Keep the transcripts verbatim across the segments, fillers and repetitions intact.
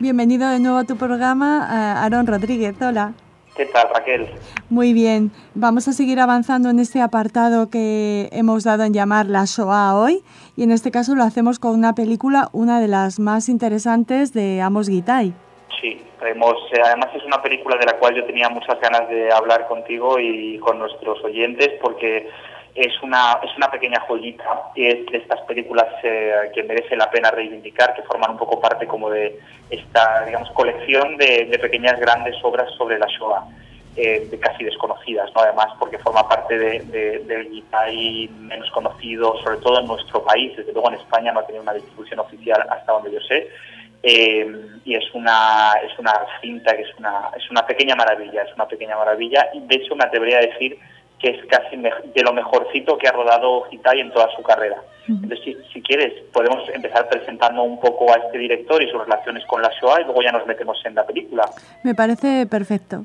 Bienvenido de nuevo a tu programa, uh, Aarón Rodríguez. Hola. ¿Qué tal, Raquel? Muy bien. Vamos a seguir avanzando en este apartado que hemos dado en llamar la Shoah hoy, y en este caso lo hacemos con una película, una de las más interesantes de Amos Gitay. Sí, hemos, eh, además es una película de la cual yo tenía muchas ganas de hablar contigo y con nuestros oyentes, porque es una es una pequeña joyita y es de estas películas eh, que merece la pena reivindicar, que forman un poco parte como de esta, digamos, colección de, de pequeñas grandes obras sobre la Shoah, eh, de casi desconocidas, ¿no? Además, porque forma parte de, de, del Gitay menos conocido, sobre todo en nuestro país. Desde luego en España no ha tenido una distribución oficial hasta donde yo sé. Eh, y es una es una cinta que es una es una pequeña maravilla, es una pequeña maravilla, y de hecho me atrevería a decir que es casi de lo mejorcito que ha rodado Gitay en toda su carrera. Entonces, si, si quieres, podemos empezar presentando un poco a este director y sus relaciones con la Shoah, y luego ya nos metemos en la película. Me parece perfecto.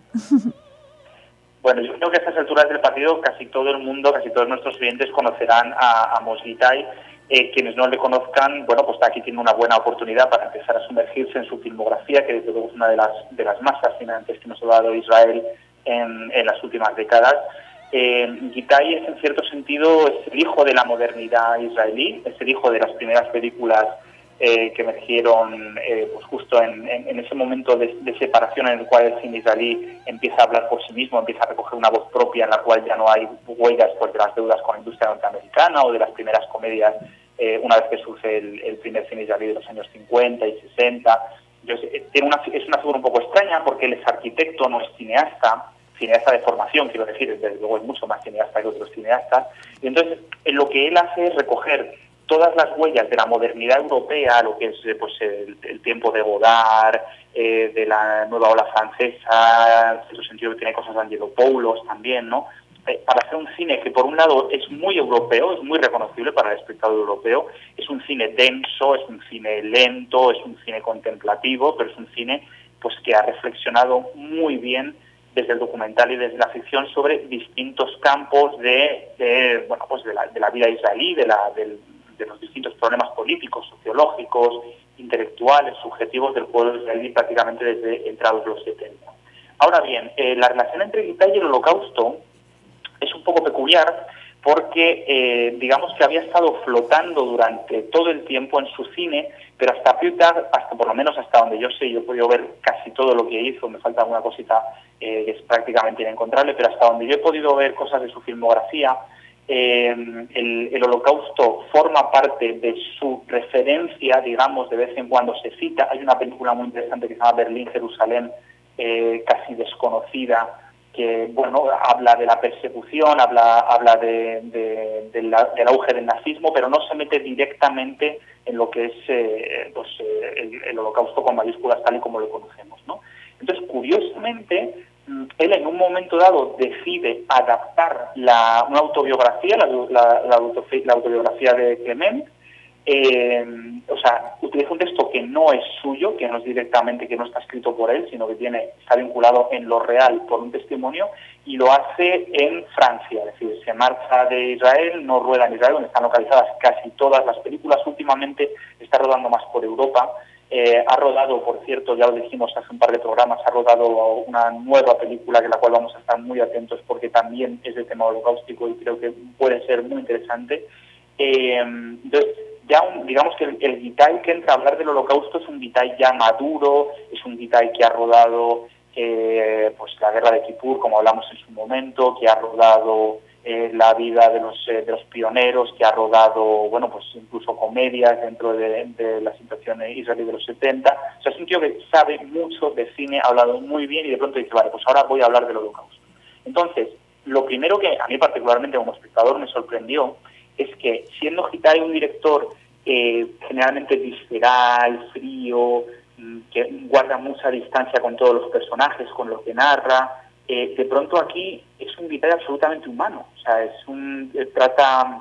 Bueno, yo creo que a estas alturas del partido casi todo el mundo, casi todos nuestros clientes conocerán a Amos Gitay. Eh, quienes no le conozcan, bueno, pues aquí tiene una buena oportunidad para empezar a sumergirse en su filmografía, que desde luego es una de las de las más fascinantes que nos ha dado Israel en, en las últimas décadas. Eh, Gitay es, en cierto sentido, es el hijo de la modernidad israelí, es el hijo de las primeras películas eh, que emergieron eh, pues justo en, en, en ese momento de, de separación en el cual el cine israelí empieza a hablar por sí mismo, empieza a recoger una voz propia en la cual ya no hay huellas pues, de las deudas con la industria norteamericana o de las primeras comedias, eh, una vez que surge el, el primer cine israelí de los años cincuenta y sesenta. Entonces, eh, tiene una, es una figura un poco extraña porque él es arquitecto, no es cineasta, cineasta de formación, quiero decir, desde luego es mucho más cineasta que otros cineastas, y entonces en lo que él hace es recoger todas las huellas de la modernidad europea, lo que es pues el, el tiempo de Godard, eh, de la nueva ola francesa, en cierto sentido que tiene cosas de Angelopoulos también, ¿no? Eh, para hacer un cine que por un lado es muy europeo, es muy reconocible para el espectador europeo, es un cine denso, es un cine lento, es un cine contemplativo, pero es un cine pues que ha reflexionado muy bien desde el documental y desde la ficción sobre distintos campos de, de bueno pues de la, de la vida israelí, de la del de los distintos problemas políticos, sociológicos, intelectuales, subjetivos del pueblo israelí prácticamente desde entrados los setenta. Ahora bien, eh, la relación entre Gitay y el Holocausto es un poco peculiar porque, eh, digamos que había estado flotando durante todo el tiempo en su cine, pero hasta Piutag, hasta por lo menos hasta donde yo sé, yo he podido ver casi todo lo que hizo, me falta alguna cosita eh, que es prácticamente inencontrable, pero hasta donde yo he podido ver cosas de su filmografía, Eh, el, el Holocausto forma parte de su referencia, digamos, de vez en cuando se cita. Hay una película muy interesante que se llama Berlín, Jerusalén, eh, casi desconocida, que, bueno, habla de la persecución, habla habla de, de, de la, del auge del nazismo, pero no se mete directamente en lo que es eh, pues, eh, el, el Holocausto con mayúsculas tal y como lo conocemos, ¿no? Entonces, curiosamente, él en un momento dado decide adaptar la, una autobiografía, la, la, la, la autobiografía de Clement, eh, o sea, utiliza un texto que no es suyo, que no es directamente, que no está escrito por él, sino que tiene está vinculado en lo real por un testimonio, y lo hace en Francia, es decir, se marcha de Israel, no rueda en Israel, donde están localizadas casi todas las películas, últimamente está rodando más por Europa. Eh, ha rodado, por cierto, ya lo dijimos hace un par de programas, ha rodado una nueva película de la cual vamos a estar muy atentos porque también es de tema holocáustico y creo que puede ser muy interesante. Eh, entonces, ya un, digamos que el, el Gitay que entra a hablar del holocausto es un Gitay ya maduro, es un Gitay que ha rodado eh, pues la guerra de Kipur, como hablamos en su momento, que ha rodado eh, la vida de los eh, de los pioneros, que ha rodado, bueno, pues incluso comedias dentro de, de la situación israelí de los setenta. O sea, es un tío que sabe mucho de cine, ha hablado muy bien y de pronto dice, vale, pues ahora voy a hablar del holocausto. Entonces, lo primero que a mí particularmente como espectador me sorprendió es que, siendo Gitay un director eh, generalmente visceral, frío, que guarda mucha distancia con todos los personajes, con lo que narra, eh, de pronto aquí es un Gitay absolutamente humano. O sea, es un eh, trata,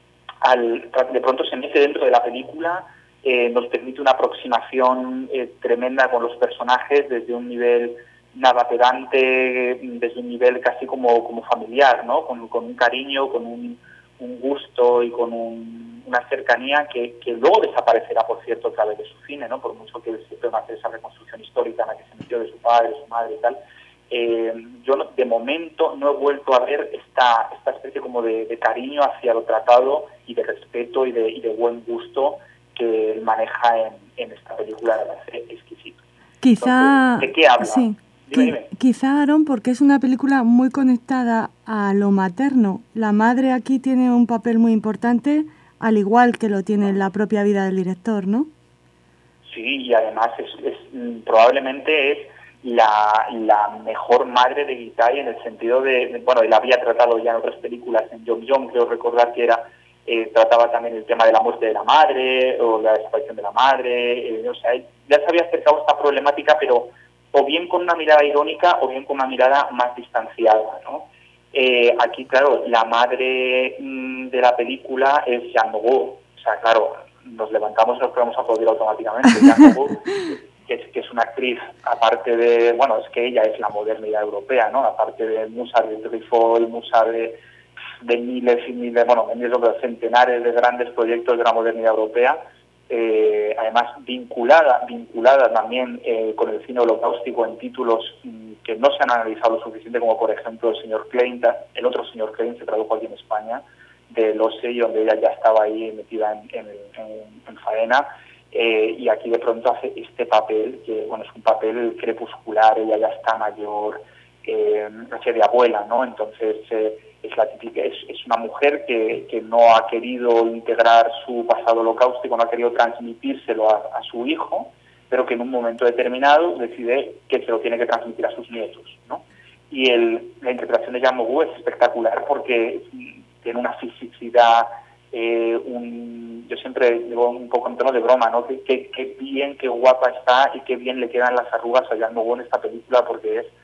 al, de pronto se mete dentro de la película, eh, nos permite una aproximación eh, tremenda con los personajes desde un nivel nada pedante, desde un nivel casi como, como familiar, ¿no? Con, con un cariño, con un, un gusto y con un, una cercanía que, que luego desaparecerá, por cierto, a través de su cine, ¿no? Por mucho que se pueda hacer esa reconstrucción histórica en la que se metió de su padre, su madre y tal. Eh, yo no, de momento no he vuelto a ver esta, esta especie como de, de cariño hacia lo tratado y de respeto y de, y de buen gusto que él maneja en, en esta película, me parece exquisito. Quizá, Entonces, ¿de qué habla? sí, Dime, dime. Quizá, Aaron, porque es una película muy conectada a lo materno. La madre aquí tiene un papel muy importante, al igual que lo tiene en la propia vida del director, ¿no? Sí, y además es, es probablemente es la, la mejor madre de Gitay en el sentido de, de, bueno, él había tratado ya en otras películas, en Jong Jong creo recordar que era, eh, trataba también el tema de la muerte de la madre o la desaparición de la madre, eh, o sea, ya se había acercado a esta problemática, pero o bien con una mirada irónica o bien con una mirada más distanciada, ¿no? Eh, aquí, claro, la madre mmm, de la película es Jeanne Moreau, o sea, claro, nos levantamos y nos podemos aplaudir automáticamente. Jeanne Moreau, que es, que es una actriz, aparte de, bueno, es que ella es la modernidad europea, ¿no? Aparte de musa de Truffaut, musa de, de miles y miles, bueno, miles de centenares de grandes proyectos de la modernidad europea, eh, además vinculada, vinculada también eh, con el cine holocaústico en títulos mmm, que no se han analizado lo suficiente, como por ejemplo el señor Klein, el otro señor Klein se tradujo aquí en España, de Losey, donde ella ya estaba ahí metida en, en, en, en faena, eh, y aquí de pronto hace este papel, que bueno, es un papel crepuscular, ella ya está mayor, eh, hace de abuela, ¿no? Entonces eh, es la típica, es, es una mujer que, que no ha querido integrar su pasado holocaustico, no ha querido transmitírselo a, a su hijo, pero que en un momento determinado decide que se lo tiene que transmitir a sus nietos, ¿no? Y el, la interpretación de Jeanne Moreau es espectacular porque tiene una fisicidad, eh, un, yo siempre digo un poco en tono de broma, ¿no? Que, que, que bien, qué guapa está y qué bien le quedan las arrugas a Jeanne Moreau en esta película, porque es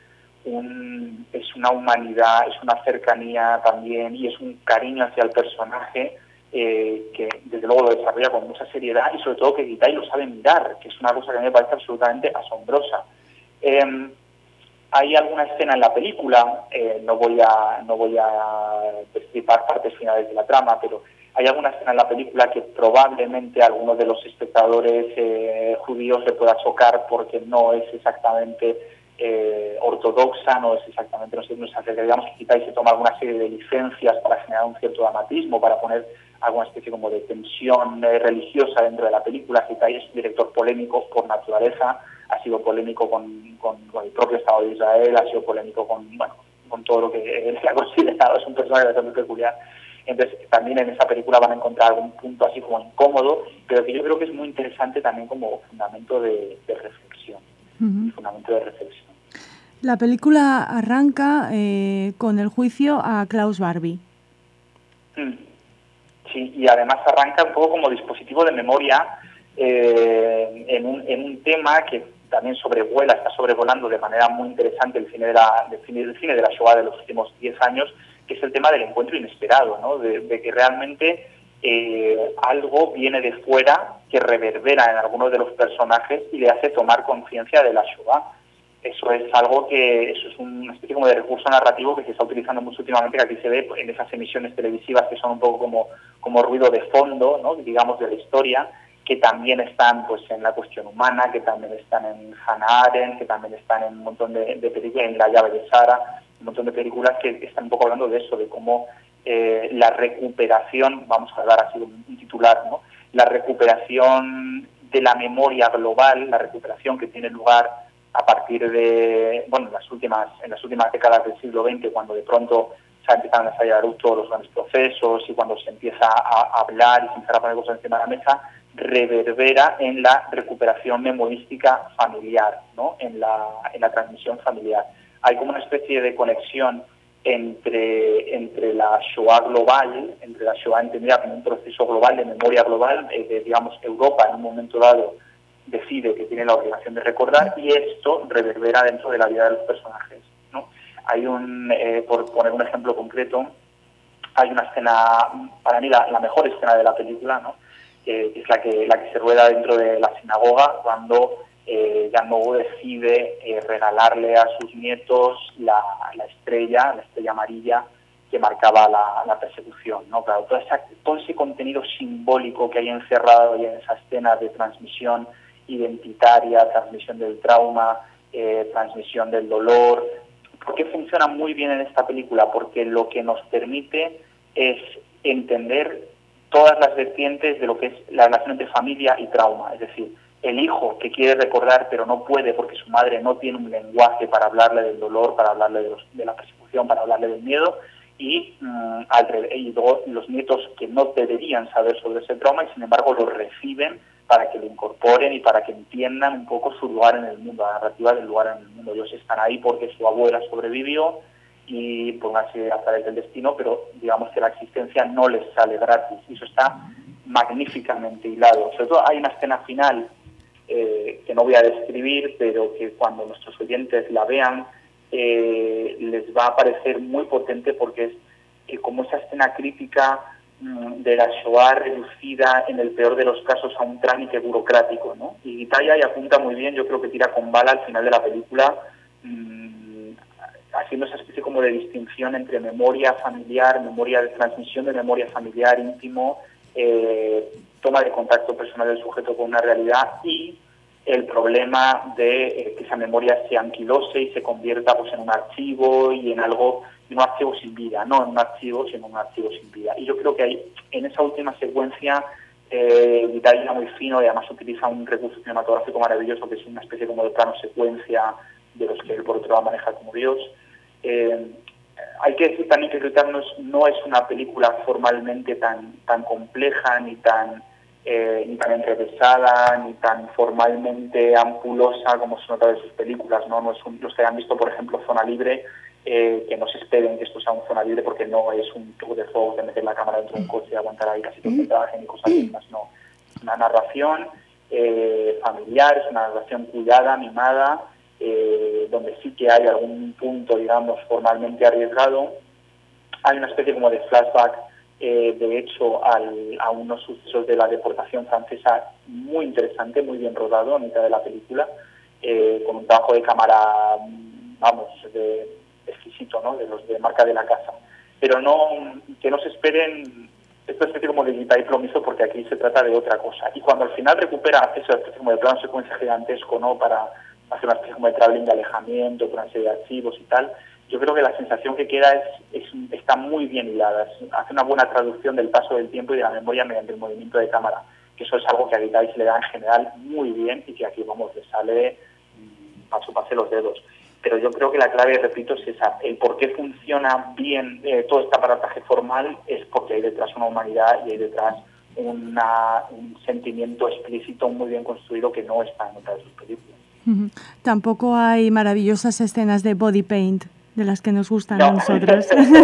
un, es una humanidad, es una cercanía también y es un cariño hacia el personaje eh, que desde luego lo desarrolla con mucha seriedad y sobre todo que Gitay lo sabe mirar, que es una cosa que a mí me parece absolutamente asombrosa. Eh, Hay alguna escena en la película, eh, no voy a no voy a destripar partes finales de la trama, pero hay alguna escena en la película que probablemente a algunos de los espectadores eh, judíos le pueda chocar porque no es exactamente eh, ortodoxa, no es exactamente, no sé, no sé, digamos que quizá se toma alguna serie de licencias para generar un cierto dramatismo, para poner alguna especie como de tensión eh, religiosa dentro de la película. Quizá es un director polémico por naturaleza, ha sido polémico con, con, con el propio Estado de Israel, ha sido polémico con, bueno, con todo lo que él se ha considerado, es un personaje bastante peculiar. Entonces, también en esa película van a encontrar algún punto así como incómodo, pero que yo creo que es muy interesante también como fundamento de, de reflexión, uh-huh. fundamento de reflexión. La película arranca eh, con el juicio a Klaus Barbie. Mm. Sí, y además arranca un poco como dispositivo de memoria eh, en, un, en un tema que también sobrevuela, está sobrevolando de manera muy interesante el cine de la, del cine, del cine de la Shoah de los últimos diez años, que es el tema del encuentro inesperado, ¿no? de, de que realmente eh, algo viene de fuera que reverbera en algunos de los personajes y le hace tomar conciencia de la Shoah. Eso es algo que, eso es una especie como de recurso narrativo que se está utilizando mucho últimamente, que aquí se ve en esas emisiones televisivas que son un poco como, como ruido de fondo, ¿no? digamos, de la historia, que también están pues en La cuestión humana, que también están en Hannah Arendt, que también están en un montón de, de películas, en La llave de Sara, un montón de películas que están un poco hablando de eso, de cómo eh, la recuperación, vamos a dar así un, un titular, ¿no? La recuperación de la memoria global, la recuperación que tiene lugar a partir de, bueno, en las últimas en las últimas décadas del siglo veinte, cuando de pronto se empiezan a salir a la luz todos los grandes procesos y cuando se empieza a hablar y se empieza a poner cosas encima de la mesa, reverbera en la recuperación memorística familiar, ¿no? en la en la transmisión familiar. Hay como una especie de conexión entre entre la Shoah global, entre la Shoah entendida como un proceso global de memoria global, eh, de, digamos, Europa en un momento dado decide que tiene la obligación de recordar y esto reverbera dentro de la vida de los personajes, ¿no? Hay un, eh, por poner un ejemplo concreto, hay una escena, para mí la, la mejor escena de la película, ¿no? Que es la que la que se rueda dentro de la sinagoga cuando eh, Jeanne Moreau decide eh, regalarle a sus nietos la, la estrella, la estrella amarilla que marcaba la, la persecución, ¿no? Claro, todo ese, todo ese contenido simbólico que hay encerrado en esa escena de transmisión identitaria, transmisión del trauma, eh, transmisión del dolor. ¿Por qué funciona muy bien en esta película? Porque lo que nos permite es entender todas las vertientes de lo que es la relación entre familia y trauma. Es decir, el hijo que quiere recordar pero no puede porque su madre no tiene un lenguaje para hablarle del dolor, para hablarle de, los, de la persecución, para hablarle del miedo, y, mmm, al revés, y luego los nietos que no deberían saber sobre ese trauma y sin embargo lo reciben para que lo incorporen y para que entiendan un poco su lugar en el mundo, la narrativa del lugar en el mundo. Ellos están ahí porque su abuela sobrevivió y póngase a través del destino, pero digamos que la existencia no les sale gratis, y eso está magníficamente hilado. Sobre todo hay una escena final eh, que no voy a describir, pero que cuando nuestros oyentes la vean eh, les va a parecer muy potente, porque es eh, como esa escena crítica mmm, de la Shoah reducida en el peor de los casos a un trámite burocrático, ¿no? Y Gitaya y apunta muy bien, yo creo que tira con bala al final de la película, mmm, haciendo esa especie como de distinción entre memoria familiar, memoria de transmisión de memoria familiar, íntimo, eh, toma de contacto personal del sujeto con una realidad, y el problema de eh, que esa memoria se anquilose y se convierta pues en un archivo y en algo, en un archivo sin vida, no en un archivo, sino en un archivo sin vida. Y yo creo que hay, en esa última secuencia, eh, Italia muy fino, y además utiliza un recurso cinematográfico maravilloso, que es una especie como de plano secuencia de los que él por otro lado maneja como Dios. Eh, hay que decir también que Return no es una película formalmente tan, tan compleja, ni tan Eh, ni tan entrevesada, ni tan formalmente ampulosa como se nota de sus películas, ¿no? No es un, los que hayan visto, por ejemplo, Zona Libre, eh, que no se esperen que esto sea un Zona Libre, porque no es un tour de fuego de meter la cámara dentro de un coche y aguantar ahí casi todo el trabajo ni cosas mismas, no. Es una narración eh, familiar, es una narración cuidada, mimada, eh, donde sí que hay algún punto, digamos, formalmente arriesgado. Hay una especie como de flashback Eh, de hecho, al, a unos sucesos de la deportación francesa muy interesante, muy bien rodado a mitad de la película, eh, con un trabajo de cámara, vamos, de, exquisito, ¿no? De los de marca de la casa. Pero no, que no se esperen esta especie como de guita y plomizo, porque aquí se trata de otra cosa. Y cuando al final recupera esa especie como de plano secuencia gigantesco, ¿no? Para hacer una especie como de traveling de alejamiento, por una serie de archivos y tal, yo creo que la sensación que queda es, es está muy bien hilada. Es, hace una buena traducción del paso del tiempo y de la memoria mediante el movimiento de cámara, que eso es algo que a Guitai se le da en general muy bien, y que aquí, vamos, le sale mmm, a chuparse los dedos. Pero yo creo que la clave, repito, es esa. El por qué funciona bien eh, todo este aparataje formal es porque hay detrás una humanidad y hay detrás una, un sentimiento explícito muy bien construido que no está en otras de sus películas. Uh-huh. Tampoco hay maravillosas escenas de body paint de las que nos gustan no. a nosotros.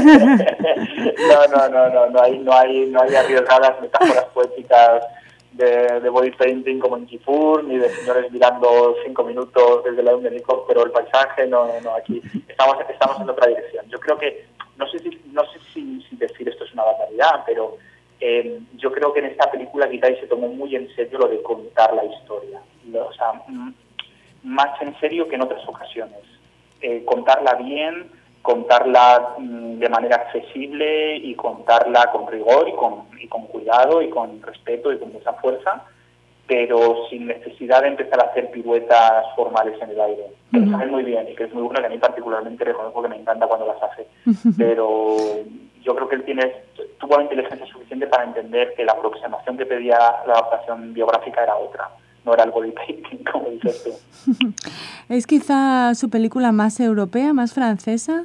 no, no, no, no, no hay, no hay, no hay arriesgadas metáforas poéticas de, de body painting como en Kifur, ni de señores mirando cinco minutos desde la de un helicóptero el paisaje. No, no, no, aquí estamos, estamos en otra dirección. Yo creo que, no sé si, no sé si, si decir esto es una barbaridad, pero eh, yo creo que en esta película Guitai se tomó muy en serio lo de contar la historia. O sea, m- más en serio que en otras ocasiones. Eh, contarla bien, contarla mmm, de manera accesible, y contarla con rigor y con, y con cuidado y con respeto y con mucha fuerza, pero sin necesidad de empezar a hacer piruetas formales en el aire. Que lo saben muy bien y que es muy bueno, que a mí particularmente reconozco que me encanta cuando las hace. Pero yo creo que él tiene, tuvo la inteligencia suficiente para entender que la aproximación que pedía la adaptación biográfica era otra. No era el body painting, como dices tú. ¿Es quizá su película más europea, más francesa?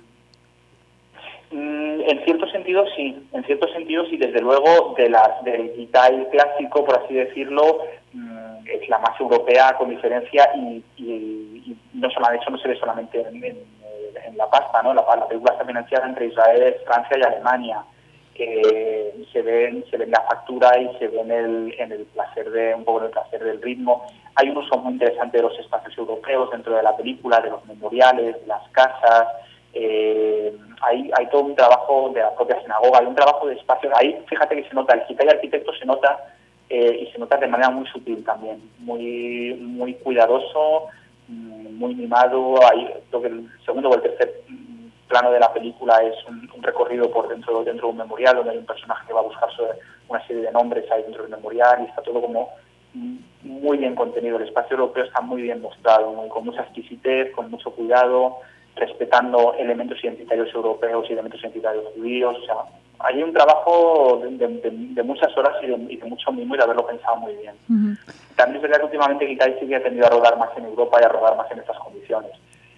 Mm, en cierto sentido sí, en cierto sentido sí, desde luego de las del Guitai clásico, por así decirlo, mm, es la más europea con diferencia, y, y, y no solamente, eso no se ve solamente en, en, en la pasta, ¿no? La, la película está financiada entre Israel, Francia y Alemania. Eh, se ve se ve en la factura y se ve en el, en el placer de un poco en el placer del ritmo. Hay un uso muy interesante de los espacios europeos dentro de la película, de los memoriales, de las casas. Eh, hay, hay todo un trabajo de la propia sinagoga, hay un trabajo de espacios. Ahí fíjate que se nota, el Guitai arquitecto se nota, eh, y se nota de manera muy sutil también, muy muy cuidadoso, muy mimado. Ahí creo que el segundo o el tercer plano de la película es un, un recorrido por dentro dentro de un memorial, donde hay un personaje que va a buscar sobre una serie de nombres ahí dentro del memorial, y está todo como muy bien contenido, el espacio europeo está muy bien mostrado, muy, con mucha exquisitez, con mucho cuidado, respetando elementos identitarios europeos y elementos identitarios judíos. O sea, hay un trabajo de, de, de muchas horas y de, y de mucho mimo y de haberlo pensado muy bien. Uh-huh. También es verdad que últimamente Gitai sí que ha tendido a rodar más en Europa y a rodar más en estas condiciones.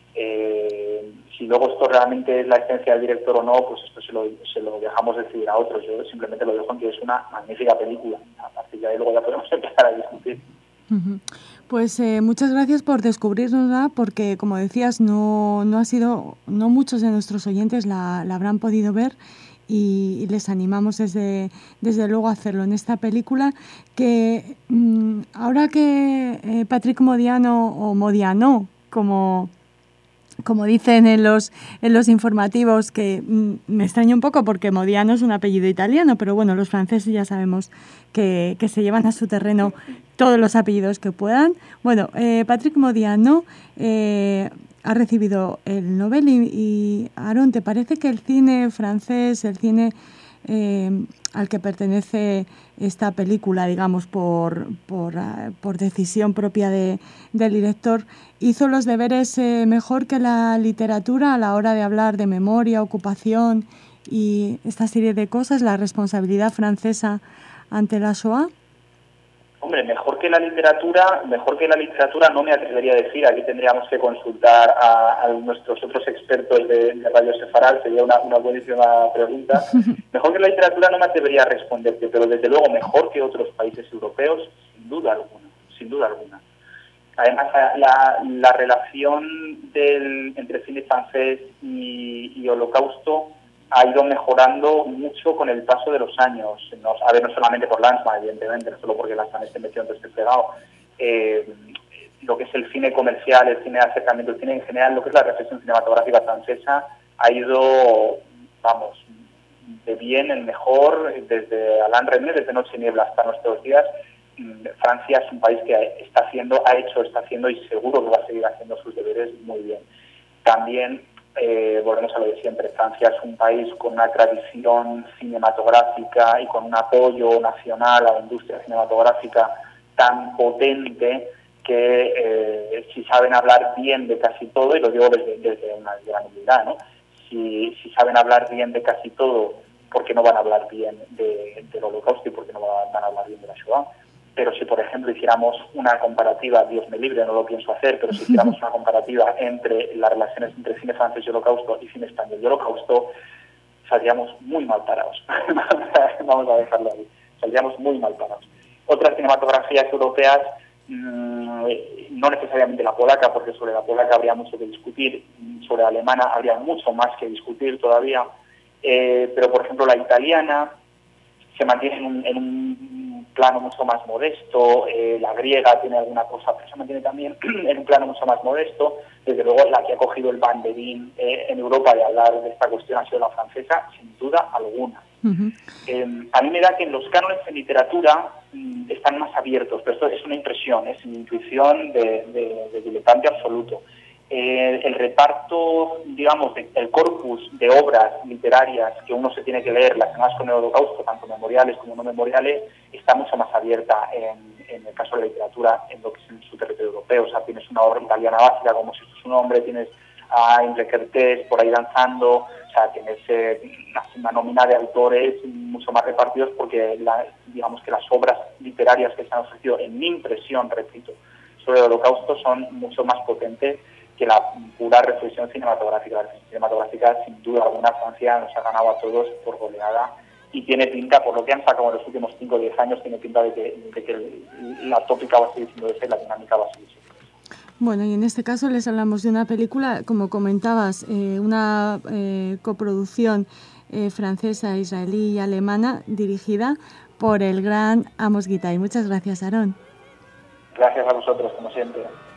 Eh, si luego esto realmente es la esencia del director o no, pues esto se lo, se lo dejamos decidir a otros. Yo simplemente lo dejo en que es una magnífica película. A partir de ahí luego ya podemos empezar a discutir. Uh-huh. Pues eh, muchas gracias por descubrirnosla, porque como decías, no, no ha sido, no muchos de nuestros oyentes la, la habrán podido ver. Y, y les animamos desde, desde luego a hacerlo en esta película que mmm, ahora que eh, Patrick Modiano o Modiano como, como dicen en los, en los informativos, que mmm, me extraña un poco porque Modiano es un apellido italiano, pero bueno, los franceses ya sabemos que, que se llevan a su terreno todos los apellidos que puedan. Bueno, eh, Patrick Modiano eh, ha recibido el Nobel y, y Aaron, ¿te parece que el cine francés, el cine eh, al que pertenece esta película, digamos, por, por, uh, por decisión propia de, del director, hizo los deberes eh, mejor que la literatura a la hora de hablar de memoria, ocupación y esta serie de cosas, la responsabilidad francesa ante la Shoah? Hombre, mejor que la literatura, mejor que la literatura no me atrevería a decir. Aquí tendríamos que consultar a, a nuestros otros expertos de, de Radio Sefarad, sería una, una buenísima pregunta. Mejor que la literatura no me atrevería a responderte, pero desde luego mejor que otros países europeos, sin duda alguna, sin duda alguna. Además, la, la relación del, entre cine francés y, y Holocausto ha ido mejorando mucho con el paso de los años. No, a ver, no solamente por Lanzmann, evidentemente, no solo porque Lanzmann esté metido en este pegado. Eh, lo que es el cine comercial, el cine de acercamiento, el cine en general, lo que es la reflexión cinematográfica francesa, ha ido, vamos, de bien en mejor, desde Alain Resnais, desde Noche y Niebla hasta nuestros días. Francia es un país que está haciendo, ha hecho, está haciendo y seguro que va a seguir haciendo sus deberes muy bien. También Eh, volvemos a lo de siempre, Francia es un país con una tradición cinematográfica y con un apoyo nacional a la industria cinematográfica tan potente que eh, si saben hablar bien de casi todo, y lo digo desde, desde una gran humildad, ¿no? Si, si saben hablar bien de casi todo, ¿por qué no van a hablar bien de, del Holocausto y por qué no van a hablar bien de la Shoah? Pero si, por ejemplo, hiciéramos una comparativa, Dios me libre, no lo pienso hacer, pero si hiciéramos una comparativa entre las relaciones entre cine francés y Holocausto y cine español y Holocausto, saldríamos muy mal parados. Vamos a dejarlo ahí. Saldríamos muy mal parados. Otras cinematografías europeas, mmm, no necesariamente la polaca, porque sobre la polaca habría mucho que discutir, sobre la alemana habría mucho más que discutir todavía, eh, pero, por ejemplo, la italiana se mantiene en un, en un plano mucho más modesto, eh, la griega tiene alguna cosa, pero se mantiene también en un plano mucho más modesto. Desde luego, la que ha cogido el banderín eh, en Europa de hablar de esta cuestión ha sido la francesa, sin duda alguna. Uh-huh. Eh, a mí me da que los cánones en literatura mm, están más abiertos, pero esto es una impresión, es una intuición de, de, de diletante absoluto. Eh, el reparto, digamos, de, el corpus de obras literarias que uno se tiene que leer relacionadas con el Holocausto, tanto memoriales como no memoriales, está mucho más abierta en, en el caso de la literatura, en lo que es en su territorio europeo. O sea, tienes una obra italiana básica, como si fuese un hombre, tienes a Imre Kertész por ahí danzando, o sea, tienes eh, una, una nómina de autores mucho más repartidos, porque la, digamos que las obras literarias que se han ofrecido, en mi impresión, repito, sobre el Holocausto son mucho más potentes que la pura reflexión cinematográfica. La reflexión cinematográfica, sin duda alguna, Francia nos ha ganado a todos por goleada y tiene pinta, por lo que han sacado en los últimos cinco o diez años, tiene pinta de que, de que la tópica va a seguir siendo esa y la dinámica va a seguir siendo esa. Bueno, y en este caso les hablamos de una película, como comentabas, eh, una eh, coproducción eh, francesa, israelí y alemana, dirigida por el gran Amos Gitai. Muchas gracias, Aaron. Gracias a vosotros, como siempre.